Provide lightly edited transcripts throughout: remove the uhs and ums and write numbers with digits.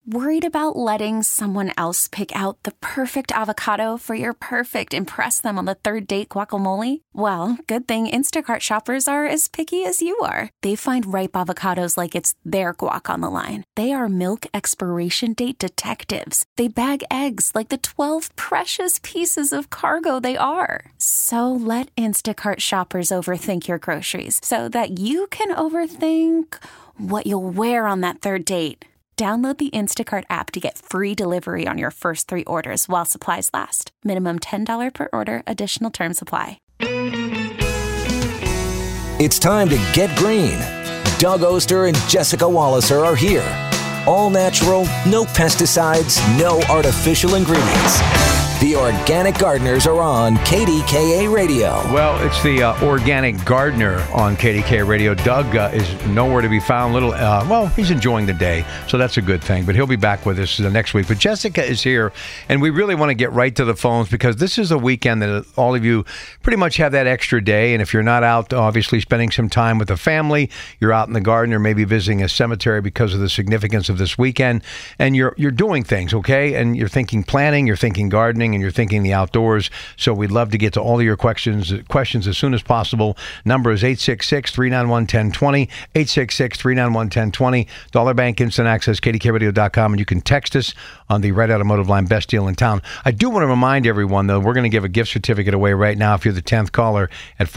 Worried about letting someone else pick out the perfect avocado for your perfect impress them on the third date guacamole? Well, good thing Instacart shoppers are as picky as you are. They find ripe avocados like it's their guac on the line. They are milk expiration date detectives. They bag eggs like the 12 precious pieces of cargo they are. So let Instacart shoppers overthink your groceries so that you can overthink what you'll wear on that third date. Download the Instacart app to get free delivery on your first 3 orders while supplies last. Minimum $10 per order. Additional terms apply. It's time to get green. Doug Oster and Jessica Walliser are here. All natural, no pesticides, no artificial ingredients. The Organic Gardeners are on KDKA Radio. Well, it's the Organic Gardener on KDKA Radio. Doug is nowhere to be found. He's enjoying the day, so that's a good thing. But he'll be back with us next week. But Jessica is here, and we really want to get right to the phones because this is a weekend that all of you pretty much have that extra day. And if you're not out, obviously, spending some time with the family, you're out in the garden or maybe visiting a cemetery because of the significance of this weekend, and you're doing things, okay? And you're thinking planning, you're thinking gardening, and you're thinking the outdoors. So we'd love to get to all of your questions as soon as possible. Number is 866-391-1020, 866-391-1020. Dollar Bank Instant Access, KDKRadio.com, and you can text us on the Red Automotive Line, best deal in town. I do want to remind everyone, though, we're going to give a gift certificate away right now if you're the 10th caller at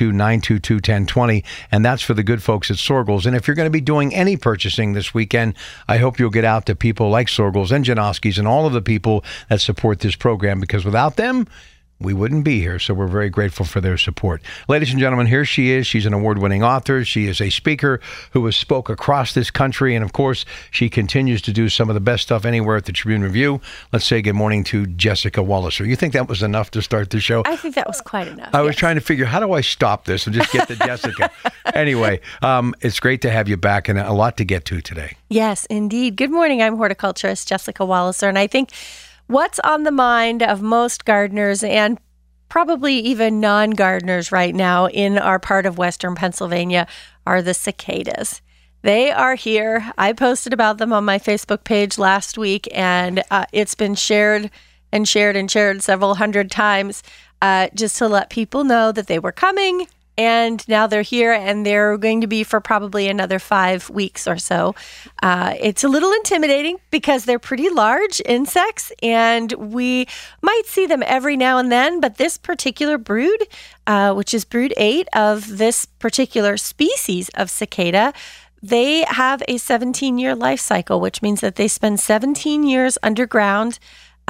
412-922-1020, and that's for the good folks at Sorgels. And if you're going to be doing any purchasing this weekend, I hope you'll get out to people like Sorgels and Janoski's and all of the people that support this program, because without them, we wouldn't be here. So we're very grateful for their support. Ladies and gentlemen, here she is. She's an award-winning author. She is a speaker who has spoke across this country. And of course, she continues to do some of the best stuff anywhere at the Tribune Review. Let's say good morning to Jessica Walliser. You think that was enough to start the show? I think that was quite enough. I was trying to figure, how do I stop this and just get to Jessica? Anyway, it's great to have you back and a lot to get to today. Yes, indeed. Good morning. I'm horticulturist Jessica Walliser. And I think what's on the mind of most gardeners and probably even non-gardeners right now in our part of Western Pennsylvania are the cicadas. They are here. I posted about them on my Facebook page last week, and it's been shared and shared and shared several hundred times just to let people know that they were coming. And now they're here, and they're going to be for probably another 5 weeks or so. It's a little intimidating because they're pretty large insects, and we might see them every now and then. But this particular brood, which is brood 8 of this particular species of cicada, they have a 17-year life cycle, which means that they spend 17 years underground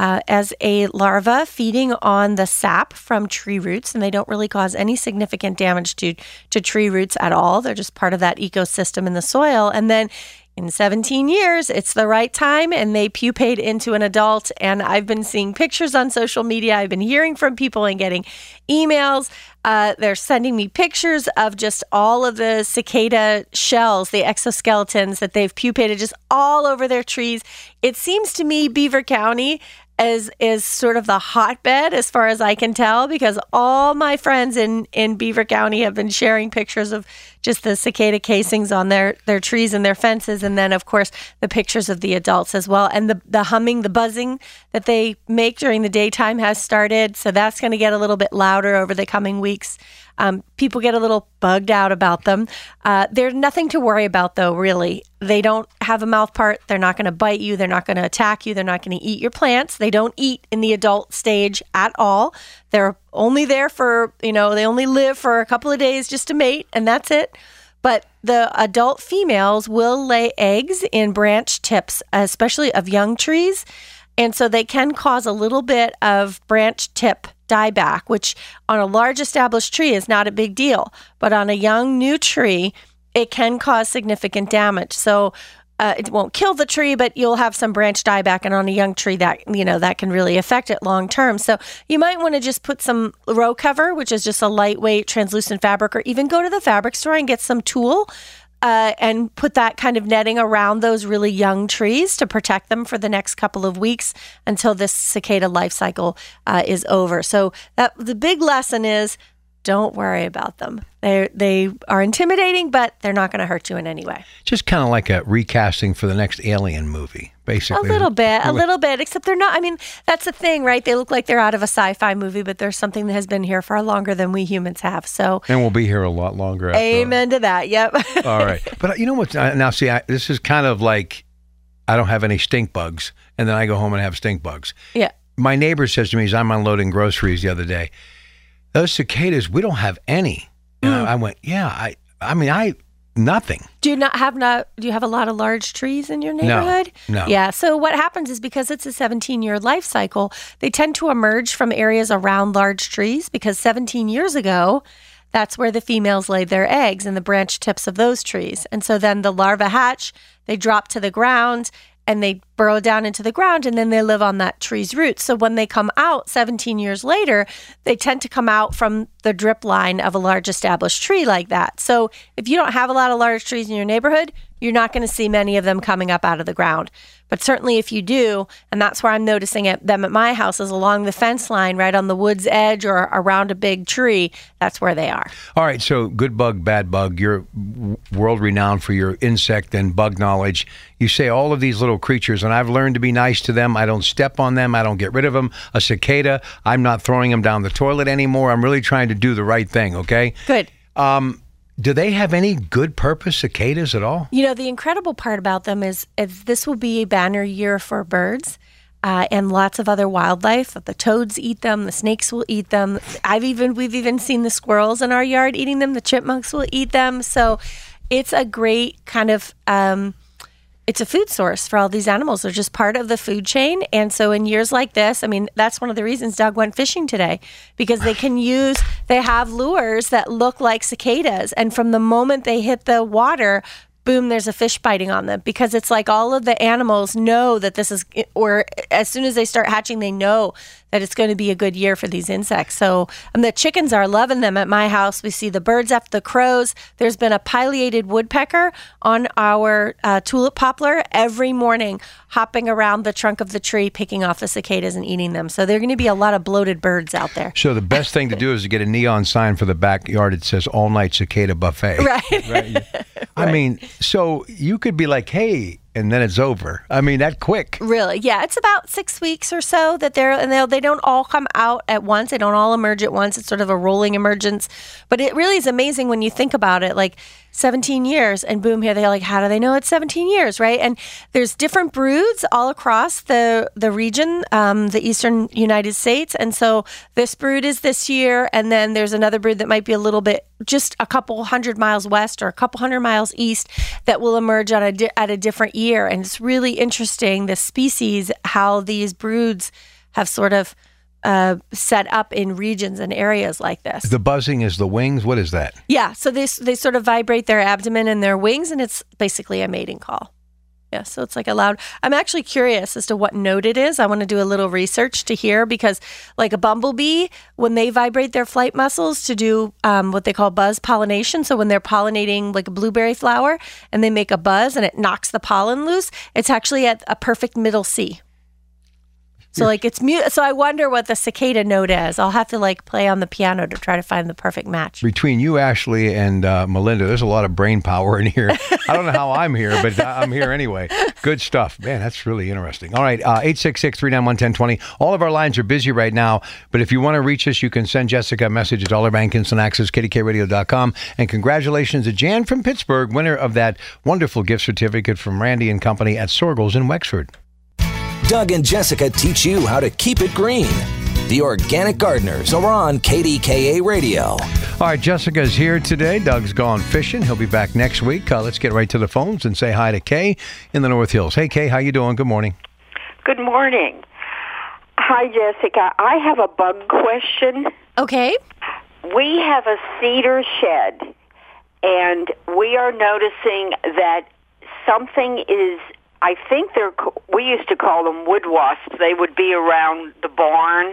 as a larva feeding on the sap from tree roots, and they don't really cause any significant damage to tree roots at all. They're just part of that ecosystem in the soil. And then in 17 years, it's the right time, and they pupate into an adult. And I've been seeing pictures on social media. I've been hearing from people and getting emails. They're sending me pictures of just all of the cicada shells, the exoskeletons that they've pupated just all over their trees. It seems to me Beaver County is sort of the hotbed as far as I can tell, because all my friends in Beaver County have been sharing pictures of just the cicada casings on their trees and their fences. And then, of course, the pictures of the adults as well. And the humming, the buzzing that they make during the daytime has started. So that's going to get a little bit louder over the coming weeks. People get a little bugged out about them. There's nothing to worry about, though, really. They don't have a mouth part. They're not going to bite you. They're not going to attack you. They're not going to eat your plants. They don't eat in the adult stage at all. They're only there for, they only live for a couple of days just to mate, and that's it. But the adult females will lay eggs in branch tips, especially of young trees. And so they can cause a little bit of branch tip dieback, which on a large established tree is not a big deal. But on a young new tree, it can cause significant damage. So it won't kill the tree, but you'll have some branch dieback. And on a young tree, that that can really affect it long term. So you might want to just put some row cover, which is just a lightweight translucent fabric, or even go to the fabric store and get some tulle. And put that kind of netting around those really young trees to protect them for the next couple of weeks until this cicada life cycle is over. So the big lesson is don't worry about them. They are intimidating, but they're not going to hurt you in any way. Just kind of like a recasting for the next Alien movie, basically. A little bit, except they're not. I mean, that's the thing, right? They look like they're out of a sci-fi movie, but there's something that has been here far longer than we humans have. So, and we'll be here a lot longer. Amen to that. Yep. All right. But you know what? Now, see, this is kind of like I don't have any stink bugs, and then I go home and have stink bugs. Yeah. My neighbor says to me, as I'm unloading groceries the other day, those cicadas, we don't have any. And I went, yeah, I mean, nothing. Do you have a lot of large trees in your neighborhood? No. Yeah. So what happens is because it's a 17-year life cycle, they tend to emerge from areas around large trees because 17 years ago, that's where the females laid their eggs in the branch tips of those trees. And so then the larvae hatch, they drop to the ground, and they burrow down into the ground, and then they live on that tree's roots. So when they come out 17 years later, they tend to come out from the drip line of a large established tree like that. So if you don't have a lot of large trees in your neighborhood, you're not going to see many of them coming up out of the ground. But certainly if you do, and that's where I'm noticing them at my house, is along the fence line, right on the wood's edge or around a big tree, that's where they are. All right, so good bug, bad bug, you're world-renowned for your insect and bug knowledge. You say all of these little creatures, and I've learned to be nice to them. I don't step on them. I don't get rid of them. A cicada, I'm not throwing them down the toilet anymore. I'm really trying to do the right thing, okay? Good. Do they have any good purpose, cicadas, at all? You know, the incredible part about them is this will be a banner year for birds and lots of other wildlife. The toads eat them. The snakes will eat them. We've even seen the squirrels in our yard eating them. The chipmunks will eat them. So it's a great kind of it's a food source for all these animals. They're just part of the food chain. And so in years like this, I mean, that's one of the reasons Doug went fishing today, because they have lures that look like cicadas. And from the moment they hit the water, boom, there's a fish biting on them, because it's like all of the animals know that this is, or as soon as they start hatching, they know that it's going to be a good year for these insects. So the chickens are loving them at my house. We see the birds after the crows. There's been a pileated woodpecker on our tulip poplar every morning, hopping around the trunk of the tree, picking off the cicadas and eating them. So there are going to be a lot of bloated birds out there. So the best thing to do is to get a neon sign for the backyard. It says all night cicada buffet. Right. I mean, so you could be like, hey, and then it's over. I mean, that quick. Really? Yeah. It's about 6 weeks or so that they don't all come out at once. They don't all emerge at once. It's sort of a rolling emergence. But it really is amazing when you think about it, like 17 years and boom, here they're like, how do they know it's 17 years, right? And there's different broods all across the region, the eastern United States. And so this brood is this year, and then there's another brood that might be a little bit, just a couple 100 miles west or a couple 100 miles east, that will emerge at a different year. And it's really interesting, the species, how these broods have sort of set up in regions and areas like this. The buzzing is the wings. What is that? Yeah, so they sort of vibrate their abdomen and their wings, and it's basically a mating call. Yeah, so it's like a loud. I'm actually curious as to what note it is. I want to do a little research to hear, because like a bumblebee, when they vibrate their flight muscles to do what they call buzz pollination, so when they're pollinating like a blueberry flower and they make a buzz and it knocks the pollen loose, it's actually at a perfect middle C. So like it's mute. So I wonder what the cicada note is. I'll have to like play on the piano to try to find the perfect match. Between you, Ashley, and Melinda, there's a lot of brain power in here. I don't know how I'm here, but I'm here anyway. Good stuff. Man, that's really interesting. All right, 866-391-1020. All of our lines are busy right now, but if you want to reach us, you can send Jessica a message at Dollar Bank Instant Access, KDKRadio.com. And congratulations to Jan from Pittsburgh, winner of that wonderful gift certificate from Randy and Company at Sorgel's in Wexford. Doug and Jessica teach you how to keep it green. The Organic Gardeners are on KDKA Radio. All right, Jessica's here today. Doug's gone fishing. He'll be back next week. Let's get right to the phones and say hi to Kay in the North Hills. Hey, Kay, how you doing? Good morning. Good morning. Hi, Jessica. I have a bug question. Okay. We have a cedar shed, and we are noticing that something is, I think we used to call them wood wasps. They would be around the barn.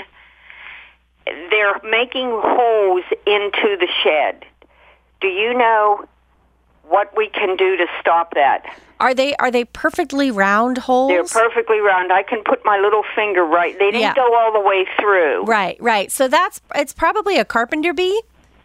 They're making holes into the shed. Do you know what we can do to stop that? Are they perfectly round holes? They're perfectly round. I can put my little finger right. They didn't go all the way through. Right. So it's probably a carpenter bee.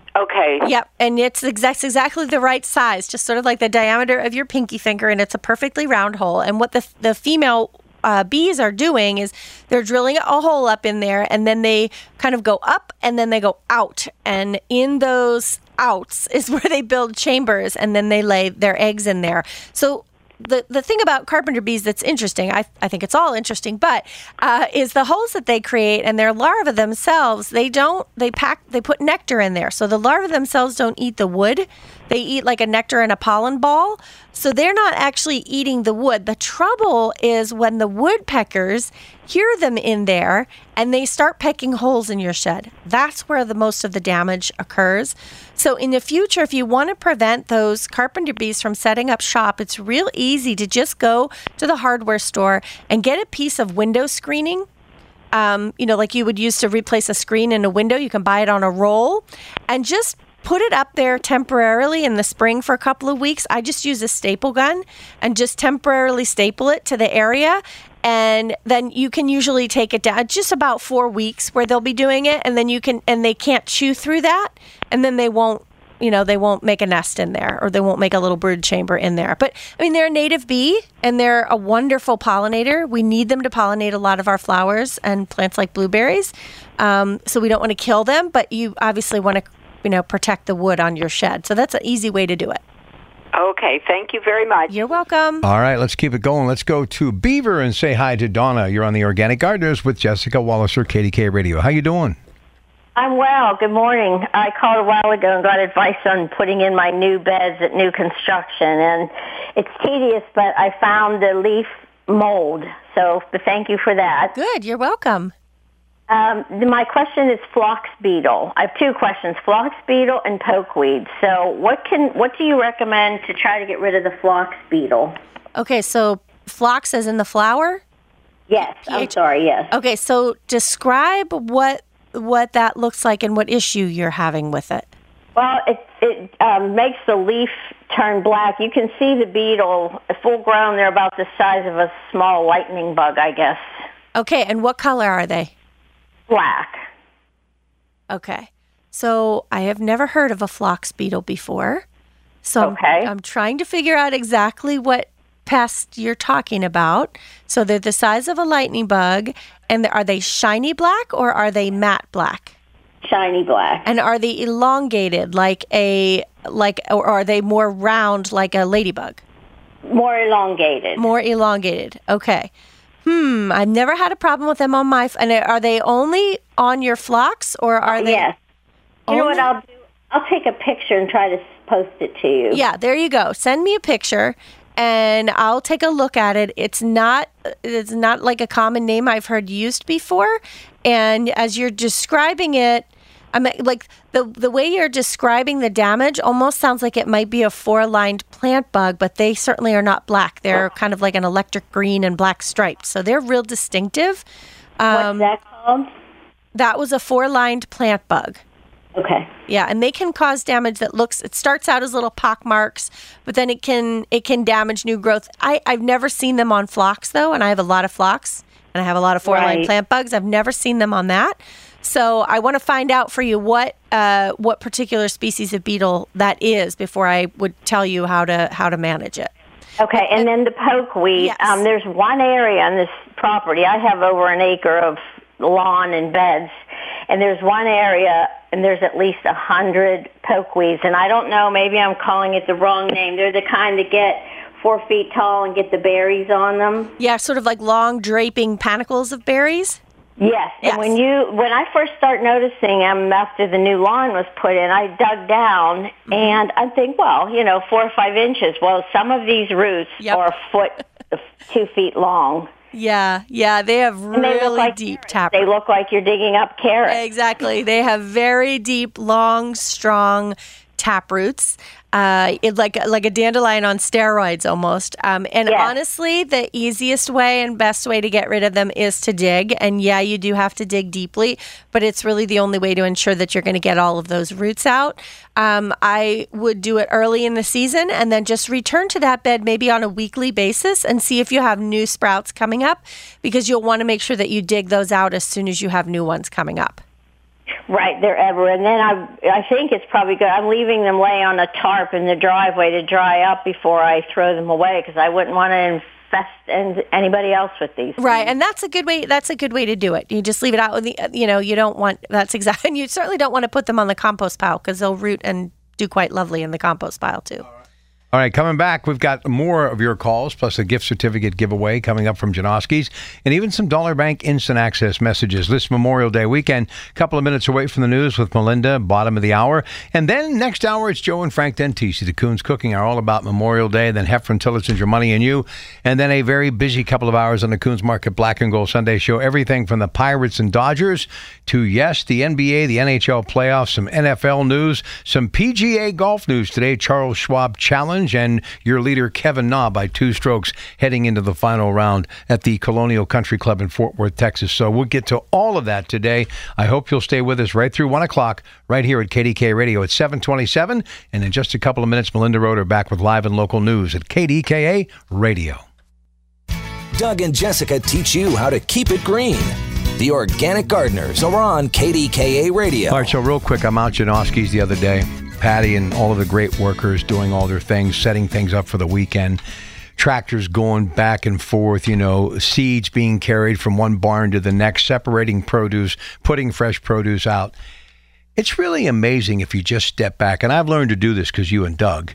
Okay. Yep, and it's exactly the right size, just sort of like the diameter of your pinky finger, and it's a perfectly round hole. And what the female bees are doing is they're drilling a hole up in there, and then they kind of go up, and then they go out. And in those outs is where they build chambers, and then they lay their eggs in there. So the thing about carpenter bees that's interesting, I think it's all interesting, but is the holes that they create, and their larvae themselves, they put nectar in there. So the larvae themselves don't eat the wood. They eat like a nectar and a pollen ball. So they're not actually eating the wood. The trouble is when the woodpeckers hear them in there and they start pecking holes in your shed. That's where the most of the damage occurs. So in the future, if you want to prevent those carpenter bees from setting up shop, it's real easy to just go to the hardware store and get a piece of window screening. Like you would use to replace a screen in a window. You can buy it on a roll and just put it up there temporarily in the spring for a couple of weeks. I just use a staple gun and just temporarily staple it to the area. And then you can usually take it down just about 4 weeks where they'll be doing it. And then they can't chew through that. And then they won't make a nest in there, or they won't make a little brood chamber in there. But I mean, they're a native bee and they're a wonderful pollinator. We need them to pollinate a lot of our flowers and plants like blueberries. So we don't want to kill them, but you obviously want to protect the wood on your shed. So that's an easy way to do it. Okay, thank you very much. You're welcome. All right, let's keep it going. Let's go to Beaver and say hi to Donna. You're on the Organic Gardeners with Jessica Walliser, KDK Radio. How you doing? I'm well. Good morning. I called a while ago and got advice on putting in my new beds at new construction, and it's tedious, but I found the leaf mold. So thank you for that. Good. You're welcome. My question is phlox beetle. I have two questions: phlox beetle and pokeweed. So, what do you recommend to try to get rid of the phlox beetle? Okay, so phlox as in the flower? Yes. I'm sorry. Yes. Okay, so describe what that looks like and what issue you're having with it. Well, it makes the leaf turn black. You can see the beetle full grown. They're about the size of a small lightning bug, I guess. Okay, and what color are they? Black. Okay. So I have never heard of a phlox beetle before. So I'm trying to figure out exactly what pest you're talking about. So they're the size of a lightning bug, and are they shiny black or are they matte black? Shiny black. And are they elongated or are they more round like a ladybug? More elongated. More elongated. Okay. I've never had a problem with them on my... And are they only on your phlox, or are they... Yes. You know what I'll do? I'll take a picture and try to post it to you. Yeah, there you go. Send me a picture, and I'll take a look at it. It's not like a common name I've heard used before. And as you're describing it, I mean, like the way you're describing the damage almost sounds like it might be a 4-lined plant bug, but they certainly are not black. They're kind of like an electric green and black striped. So they're real distinctive. What's that called? That was a 4-lined plant bug. Okay. Yeah, and they can cause damage it starts out as little pock marks, but then it can damage new growth. I've never seen them on phlox though, and I have a lot of phlox, and I have a lot of 4-lined plant bugs. I've never seen them on that. So I want to find out for you what particular species of beetle that is before I would tell you how to manage it. Okay, and then the pokeweed. Yes. There's one area on this property. I have over an acre of lawn and beds, and there's one area, and there's at least 100 pokeweeds. And I don't know, maybe I'm calling it the wrong name. They're the kind that get 4 feet tall and get the berries on them. Yeah, sort of like long draping panicles of berries. Yes, and when I first started noticing them after the new lawn was put in, I dug down and I think, 4 or 5 inches. Well, some of these roots are a foot, 2 feet long. Yeah, they have really deep taproots. They look like you're digging up carrots. Exactly. They have very deep, long, strong taproots. Like a dandelion on steroids almost. Honestly, the easiest way and best way to get rid of them is to dig. And yeah, you do have to dig deeply, but it's really the only way to ensure that you're going to get all of those roots out. I would do it early in the season and then just return to that bed maybe on a weekly basis and see if you have new sprouts coming up, because you'll want to make sure that you dig those out as soon as you have new ones coming up. Right, they're everywhere. And then I think it's probably good. I'm leaving them lay on a tarp in the driveway to dry up before I throw them away because I wouldn't want to infest anybody else with these. Right, things. and that's a good way. That's a good way to do it. You just leave it out. You don't want. That's exactly. And you certainly don't want to put them on the compost pile because they'll root and do quite lovely in the compost pile too. All right, coming back, we've got more of your calls, plus a gift certificate giveaway coming up from Janoski's, and even some Dollar Bank instant access messages this Memorial Day weekend. A couple of minutes away from the news with Melinda, bottom of the hour. And then next hour, it's Joe and Frank Dentisi, the Coons Cooking Hour, all about Memorial Day. Then Heffron Tillerton's Your Money and You. And then a very busy couple of hours on the Coons Market Black and Gold Sunday show. Everything from the Pirates and Dodgers to, yes, the NBA, the NHL playoffs, some NFL news, some PGA golf news today, Charles Schwab Challenge, and your leader, Kevin Na, by 2 strokes heading into the final round at the Colonial Country Club in Fort Worth, Texas. So we'll get to all of that today. I hope you'll stay with us right through 1 o'clock right here at KDKA Radio at 7:27. And in just a couple of minutes, Melinda Roeder back with live and local news at KDKA Radio. Doug and Jessica teach you how to keep it green. The Organic Gardeners are on KDKA Radio. All right, so real quick, I'm out Janoski's the other day. Patty and all of the great workers doing all their things, setting things up for the weekend. Tractors going back and forth, seeds being carried from one barn to the next, separating produce, putting fresh produce out. It's really amazing if you just step back. And I've learned to do this because you and Doug.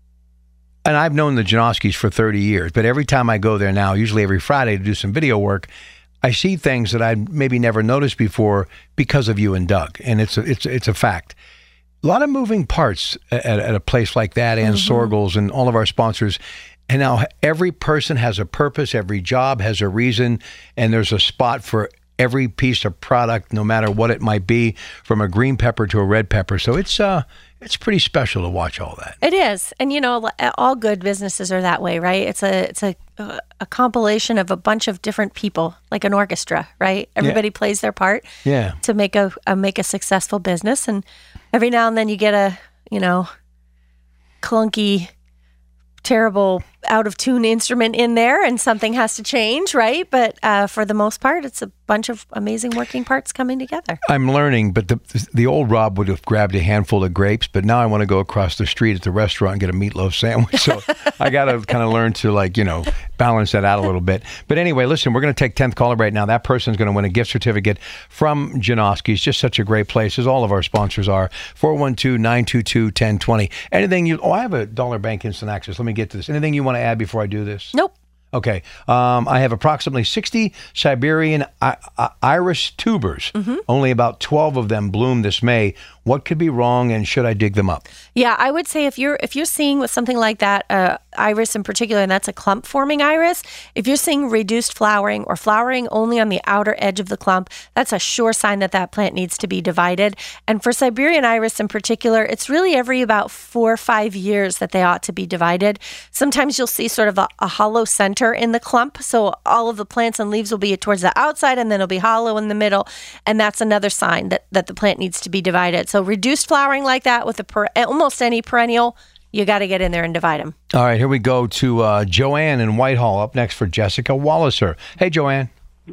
And I've known the Janoskis for 30 years. But every time I go there now, usually every Friday to do some video work, I see things that I maybe never noticed before because of you and Doug. And it's a fact. A lot of moving parts at a place like that, and Sorgels and all of our sponsors. And now every person has a purpose, every job has a reason, and there's a spot for every piece of product, no matter what it might be, from a green pepper to a red pepper. So it's pretty special to watch all that. It is. And, all good businesses are that way, right? It's a compilation of a bunch of different people, like an orchestra, right? Everybody plays their part to make a successful business. And every now and then you get a, clunky, terrible, out-of-tune instrument in there and something has to change, right? But for the most part, it's a bunch of amazing working parts coming together. I'm learning, but the old Rob would have grabbed a handful of grapes, but now I want to go across the street at the restaurant and get a meatloaf sandwich. So I got to kind of learn to balance that out a little bit. But anyway, listen, we're going to take 10th caller right now. That person's going to win a gift certificate from Janoski's. Just such a great place, as all of our sponsors are. 412-922-1020. Anything I have a Dollar Bank instant access. Let me get to this. Anything you want to add before I do this? Nope. Okay. I have approximately 60 Siberian iris tubers. Only about 12 of them bloom this May. What could be wrong, and should I dig them up? Yeah, I would say if you're seeing with something like that, iris in particular, and that's a clump forming iris, if you're seeing reduced flowering or flowering only on the outer edge of the clump, that's a sure sign that plant needs to be divided. And for Siberian iris in particular, it's really every about 4 or 5 years that they ought to be divided. Sometimes you'll see sort of a hollow center in the clump, so all of the plants and leaves will be towards the outside, and then it'll be hollow in the middle, and that's another sign that the plant needs to be divided. So reduced flowering like that with almost any perennial, you got to get in there and divide them. All right, here we go to Joanne in Whitehall, up next for Jessica Walliser. Hey, Joanne.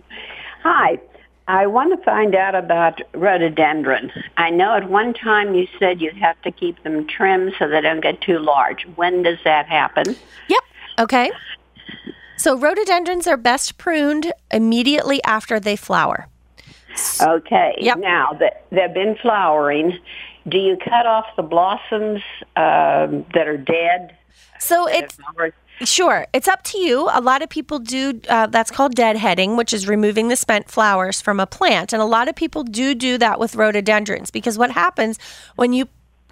Hi. I want to find out about rhododendron. I know at one time you said you'd have to keep them trimmed so they don't get too large. When does that happen? Yep. Okay. So rhododendrons are best pruned immediately after they flower. Okay. Yep. Now, they've been flowering. Do you cut off the blossoms that are dead? So sure. It's up to you. A lot of people do, that's called deadheading, which is removing the spent flowers from a plant. And a lot of people do that with rhododendrons, because what happens when you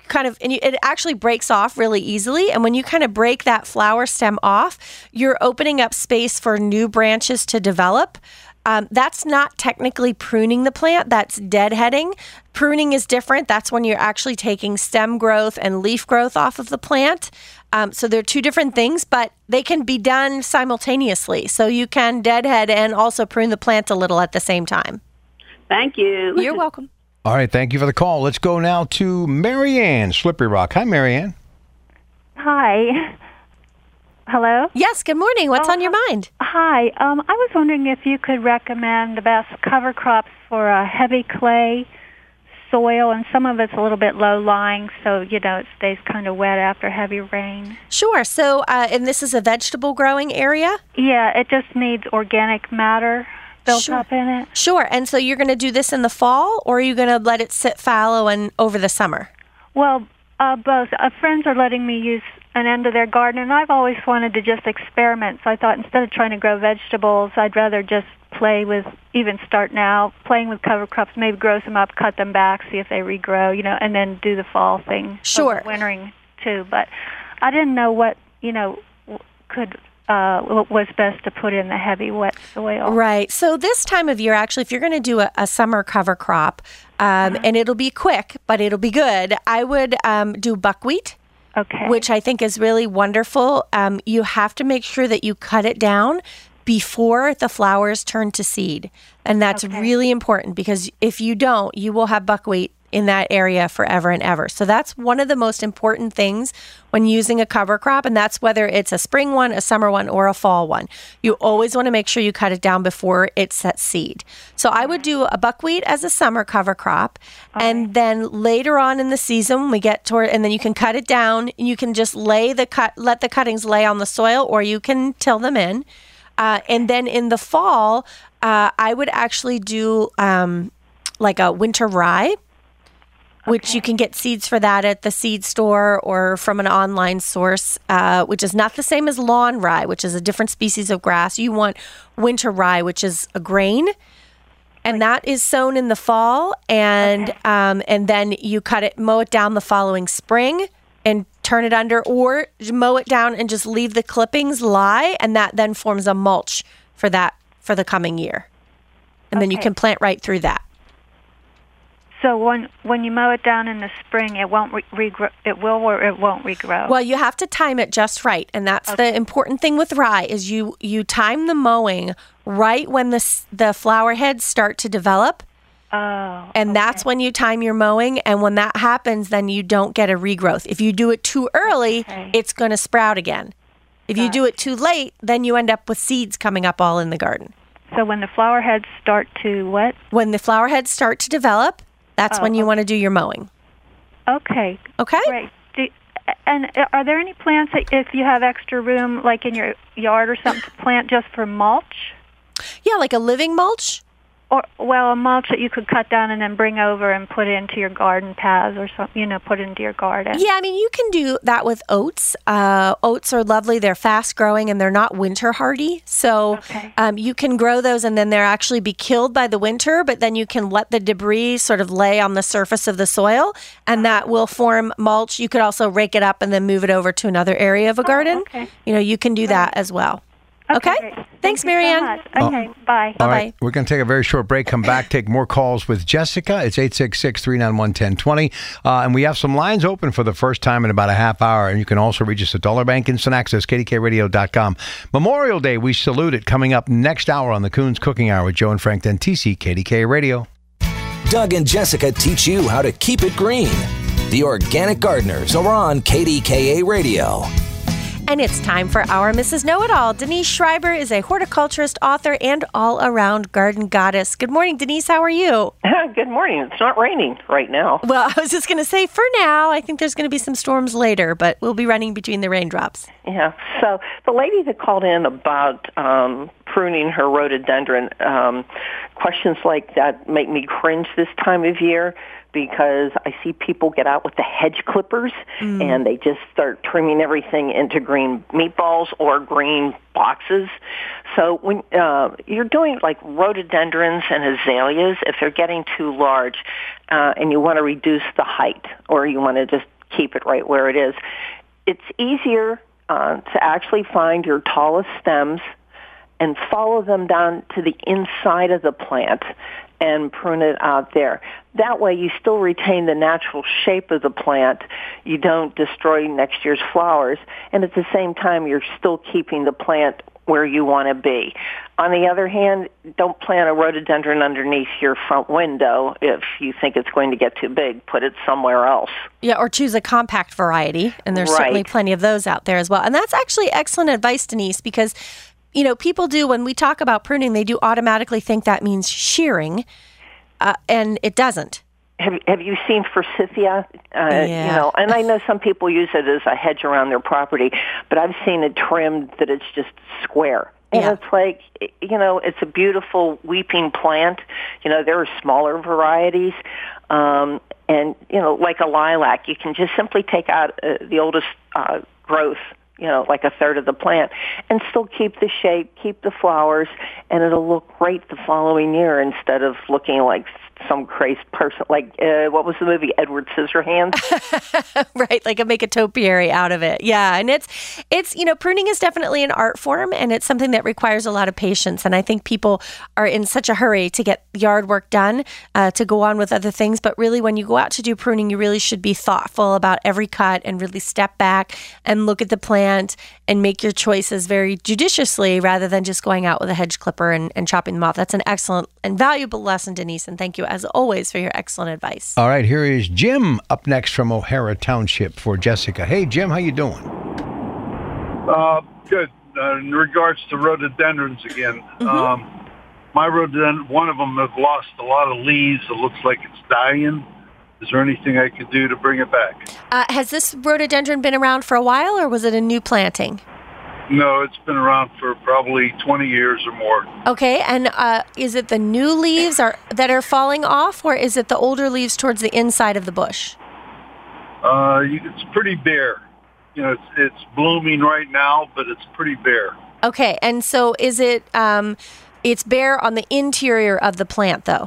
it actually breaks off really easily. And when you kind of break that flower stem off, you're opening up space for new branches to develop. That's not technically pruning the plant. That's deadheading. Pruning is different. That's when you're actually taking stem growth and leaf growth off of the plant. So they're two different things, but they can be done simultaneously. So you can deadhead and also prune the plant a little at the same time. Thank you. You're welcome. All right, thank you for the call. Let's go now to Marianne, Slippery Rock. Hi, Marianne. Hi. Hello? Yes, good morning. What's on your mind? Hi. I was wondering if you could recommend the best cover crops for a heavy clay soil, and some of it's a little bit low-lying, so, it stays kind of wet after heavy rain. Sure. So, and this is a vegetable growing area? Yeah, it just needs organic matter built up in it. Sure. And so you're going to do this in the fall, or are you going to let it sit fallow and over the summer? Well, both. Friends are letting me use an end of their garden, and I've always wanted to just experiment. So I thought instead of trying to grow vegetables, I'd rather just start now, playing with cover crops, maybe grow some up, cut them back, see if they regrow, and then do the fall thing. Sure. Wintering too. But I didn't know what, what was best to put in the heavy, wet soil. Right. So this time of year, actually, if you're going to do a summer cover crop, and it'll be quick, but it'll be good, I would do buckwheat. Okay. Which I think is really wonderful. You have to make sure that you cut it down before the flowers turn to seed. And that's really important, because if you don't, you will have buckwheat in that area forever and ever. So that's one of the most important things when using a cover crop, and that's whether it's a spring one, a summer one, or a fall one. You always want to make sure you cut it down before it sets seed. So I would do a buckwheat as a summer cover crop, and then later on in the season, we get toward, and then you can cut it down. You can just let the cuttings lay on the soil, or you can till them in. And then in the fall, I would actually do like a winter rye, which you can get seeds for that at the seed store or from an online source, which is not the same as lawn rye, which is a different species of grass. You want winter rye, which is a grain, and that is sown in the fall, and then you mow it down the following spring and turn it under, or mow it down and just leave the clippings lie, and that then forms a mulch for the coming year. And then you can plant right through that. So when you mow it down in the spring, it won't regrow. It will, or it won't regrow. Well, you have to time it just right, and that's the important thing with rye is you time the mowing right when the flower heads start to develop. Oh. And that's when you time your mowing, and when that happens, then you don't get a regrowth. If you do it too early, it's going to sprout again. If you do it too late, then you end up with seeds coming up all in the garden. So when the flower heads start to what? When the flower heads start to develop, that's when you want to do your mowing. Okay. Okay? Great. And are there any plants that if you have extra room, like in your yard or something, to plant just for mulch? Yeah, like a living mulch. Or a mulch that you could cut down and then bring over and put into your garden paths or something, put into your garden. Yeah, I mean, you can do that with oats. Oats are lovely. They're fast growing and they're not winter hardy. So you can grow those and then they'll actually be killed by the winter, but then you can let the debris sort of lay on the surface of the soil and that will form mulch. You could also rake it up and then move it over to another area of a garden. Okay. You can do that as well. Okay. Thanks, Marianne. So okay. Bye. All right. We're going to take a very short break. Come back, take more calls with Jessica. It's 866-391-1020. And we have some lines open for the first time in about a half hour. And you can also reach us at Dollar Bank Instant Access, KDKRadio.com. Memorial Day, we salute it. Coming up next hour on the Coons Cooking Hour with Joe and Frank Dentisi, KDK Radio. Doug and Jessica teach you how to keep it green. The Organic Gardeners are on KDKA Radio. And it's time for our Mrs. Know-It-All. Denise Schreiber is a horticulturist, author, and all-around garden goddess. Good morning, Denise. How are you? Good morning. It's not raining right now. Well, I was just going to say, for now, I think there's going to be some storms later, but we'll be running between the raindrops. Yeah. So the lady that called in about pruning her rhododendron, questions like that make me cringe this time of year, because I see people get out with the hedge clippers and they just start trimming everything into green meatballs or green boxes. So when you're doing like rhododendrons and azaleas, if they're getting too large and you want to reduce the height or you want to just keep it right where it is, it's easier to actually find your tallest stems and follow them down to the inside of the plant and prune it out there. That way you still retain the natural shape of the plant. You don't destroy next year's flowers. And at the same time, you're still keeping the plant where you want to be. On the other hand, don't plant a rhododendron underneath your front window if you think it's going to get too big. Put it somewhere else. Yeah, or choose a compact variety. And there's certainly plenty of those out there as well. And that's actually excellent advice, Denise, because people do, when we talk about pruning, they do automatically think that means shearing, and it doesn't. Have you seen forsythia? And I know some people use it as a hedge around their property, but I've seen it trimmed that it's just square. And it's like, it's a beautiful weeping plant. There are smaller varieties. And, like a lilac, you can just simply take out the oldest growth, like a third of the plant, and still keep the shape, keep the flowers, and it'll look great the following year instead of looking like some crazy person, like what was the movie, Edward Scissorhands? Right, like make a topiary out of it. Yeah, and it's pruning is definitely an art form, and it's something that requires a lot of patience. And I think people are in such a hurry to get yard work done, to go on with other things. But really, when you go out to do pruning, you really should be thoughtful about every cut and really step back and look at the plant and make your choices very judiciously rather than just going out with a hedge clipper and chopping them off. That's an excellent and valuable lesson, Denise, and thank you as always for your excellent advice. All right, here is Jim up next from O'Hara Township for Jessica. Hey, Jim, how you doing? Good. In regards to rhododendrons again, my rhododendron, one of them has lost a lot of leaves. It looks like it's dying. Is there anything I could do to bring it back? Has this rhododendron been around for a while, or was it a new planting? No, it's been around for probably 20 years or more. Okay, and is it the new leaves that are falling off, or is it the older leaves towards the inside of the bush? It's pretty bare. It's blooming right now, but it's pretty bare. Okay, and so is it? It's bare on the interior of the plant, though.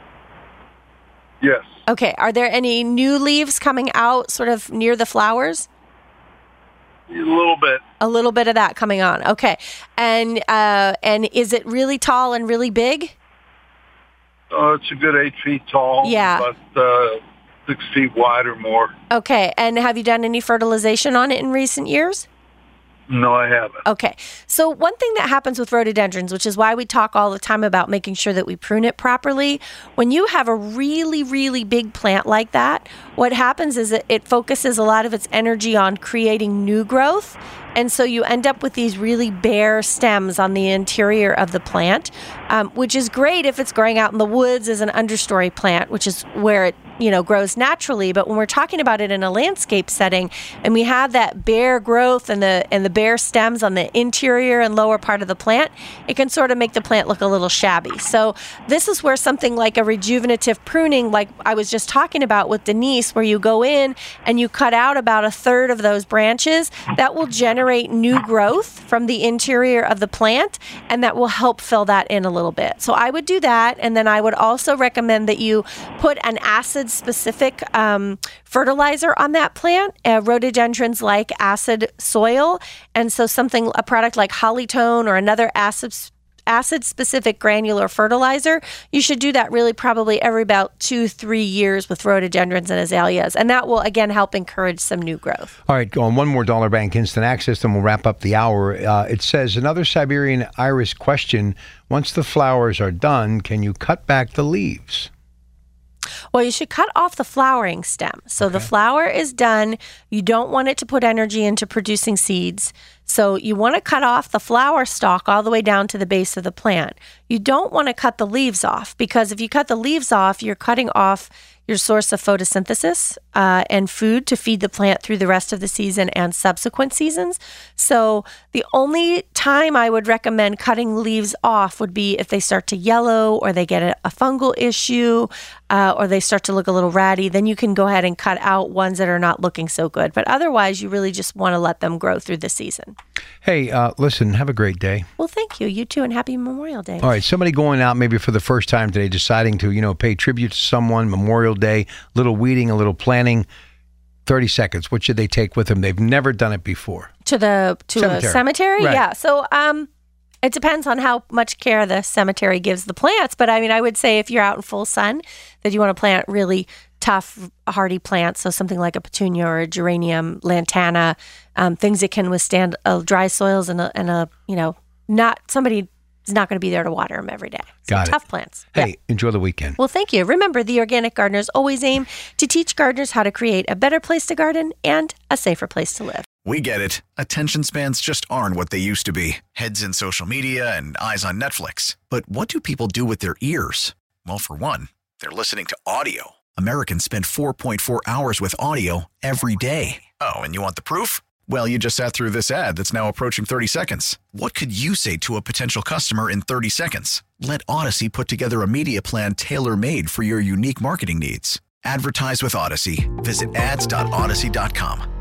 Yes. Okay, are there any new leaves coming out, sort of near the flowers? A little bit. A little bit of that coming on. Okay. And is it really tall and really big? It's a good 8 feet tall. Yeah. About 6 feet wide or more. Okay. And have you done any fertilization on it in recent years? No, I haven't. Okay. So one thing that happens with rhododendrons, which is why we talk all the time about making sure that we prune it properly, when you have a really, really big plant like that, what happens is it focuses a lot of its energy on creating new growth. And so you end up with these really bare stems on the interior of the plant, which is great if it's growing out in the woods as an understory plant, which is where it grows naturally. But when we're talking about it in a landscape setting, and we have that bare growth and the bare stems on the interior and lower part of the plant, it can sort of make the plant look a little shabby. So this is where something like a rejuvenative pruning, like I was just talking about with Denise, where you go in and you cut out about a third of those branches, that will generate new growth from the interior of the plant, and that will help fill that in a little bit. So I would do that, and then I would also recommend that you put an acid-specific fertilizer on that plant. Rhododendrons like acid soil, and so a product like Hollytone or another acid-specific granular fertilizer, you should do that really probably every about 2-3 years with rhododendrons and azaleas. And that will, again, help encourage some new growth. All right, on one more Dollar Bank Instant Access, then we'll wrap up the hour. It says, another Siberian iris question, once the flowers are done, can you cut back the leaves? Well, you should cut off the flowering stem. So the flower is done. You don't want it to put energy into producing seeds. So you want to cut off the flower stalk all the way down to the base of the plant. You don't want to cut the leaves off, because if you cut the leaves off, you're cutting off your source of photosynthesis and food to feed the plant through the rest of the season and subsequent seasons. So the only time I would recommend cutting leaves off would be if they start to yellow, or they get a fungal issue, or they start to look a little ratty. Then you can go ahead and cut out ones that are not looking so good. But otherwise, you really just want to let them grow through the season. Hey, listen, have a great day. Well, thank you. You too, and happy Memorial Day. All right, somebody going out maybe for the first time today, deciding to, pay tribute to someone, Memorial Day, a little weeding, a little planting, 30 seconds. What should they take with them? They've never done it before. To a cemetery? Right. Yeah. So it depends on how much care the cemetery gives the plants. But I would say if you're out in full sun, that you want to plant really tough, hardy plants. So something like a petunia or a geranium, lantana, things that can withstand dry soils and not somebody is not going to be there to water them every day. So Got it. Tough plants. Hey, Enjoy the weekend. Well, thank you. Remember, the Organic Gardeners always aim to teach gardeners how to create a better place to garden and a safer place to live. We get it. Attention spans just aren't what they used to be. Heads in social media and eyes on Netflix. But what do people do with their ears? Well, for one, they're listening to audio. Americans spend 4.4 hours with audio every day. Oh, and you want the proof? Well, you just sat through this ad that's now approaching 30 seconds. What could you say to a potential customer in 30 seconds? Let Odyssey put together a media plan tailor-made for your unique marketing needs. Advertise with Odyssey. Visit ads.odyssey.com.